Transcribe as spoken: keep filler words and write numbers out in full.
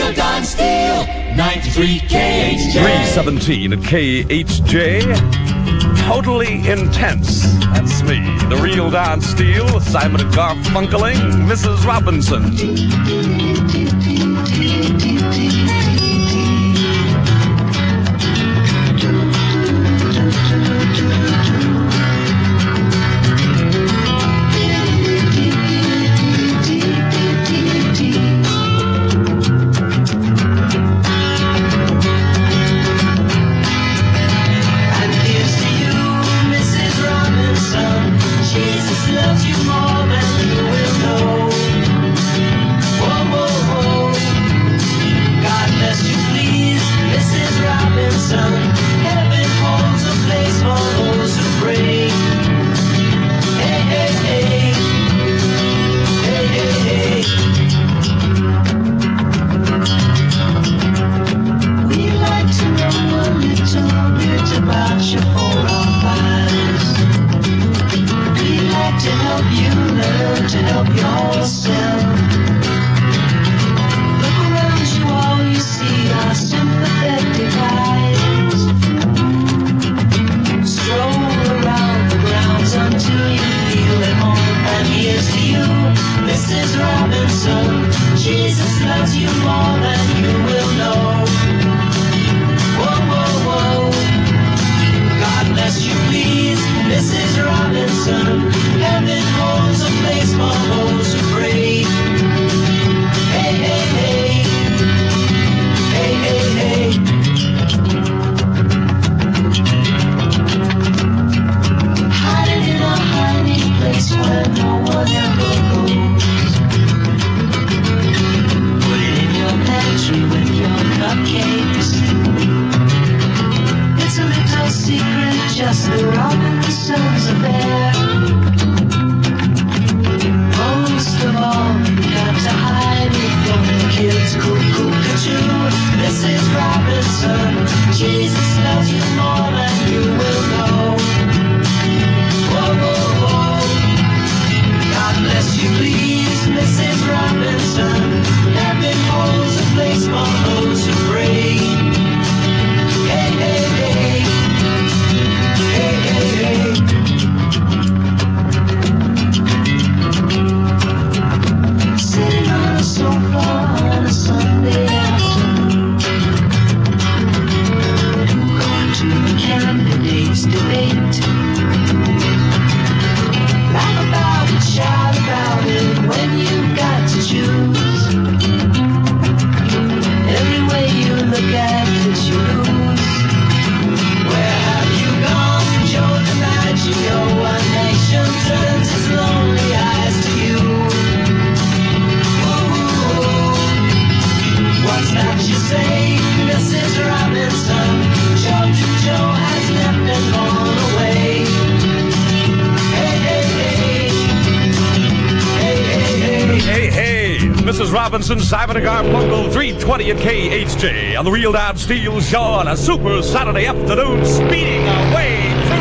Real Don Steele, ninety-three K H J. three seventeen at K H J. Totally intense. That's me, the Real Don Steele, Simon and Garfunkeling, Missus Robinson. Missus Robinson, Simon and Garfunkel, three twenty at K H J on the Real Don Steele Show on a super Saturday afternoon, speeding away.